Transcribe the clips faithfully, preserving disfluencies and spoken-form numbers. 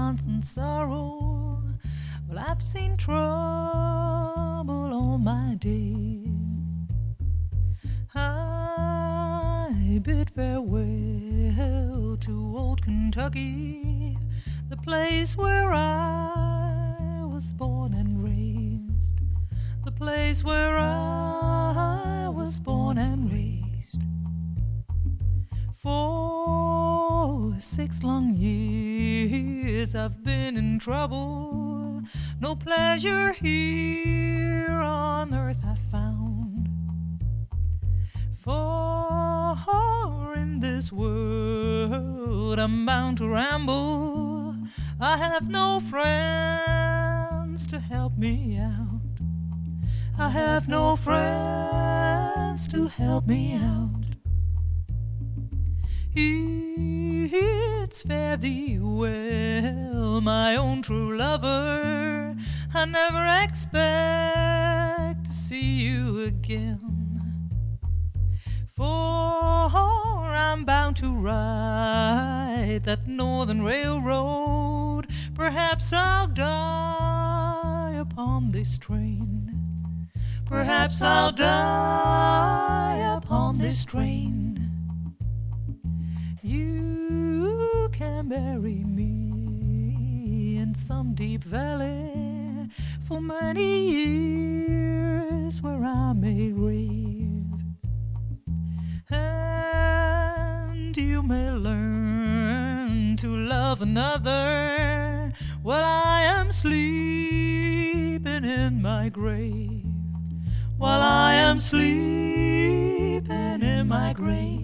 constant sorrow. Well, I've seen trouble all my days. I bid farewell to old Kentucky, the place where I was born and raised, the place where I was born and raised. For six long years I've been in trouble, no pleasure here on earth I found. For in this world I'm bound to ramble, I have no friends to help me out. I have no friends to help me out. It's fare thee well, my own true lover. I never expect to see you again, for I'm bound to ride that northern railroad. Perhaps I'll die upon this train. Perhaps I'll die upon this train. You can bury me in some deep valley for many years where I may rave, and you may learn to love another while I am sleeping in my grave, while I am sleeping in my grave.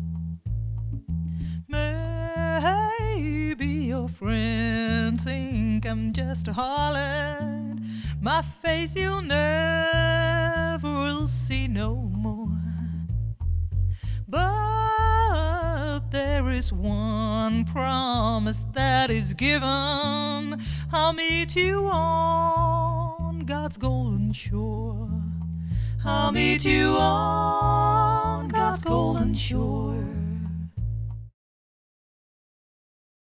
Maybe your friends think I'm just a harlot, my face you'll never will see no more. But there is one promise that is given, I'll meet you on God's golden shore. I'll meet you on God's golden shore.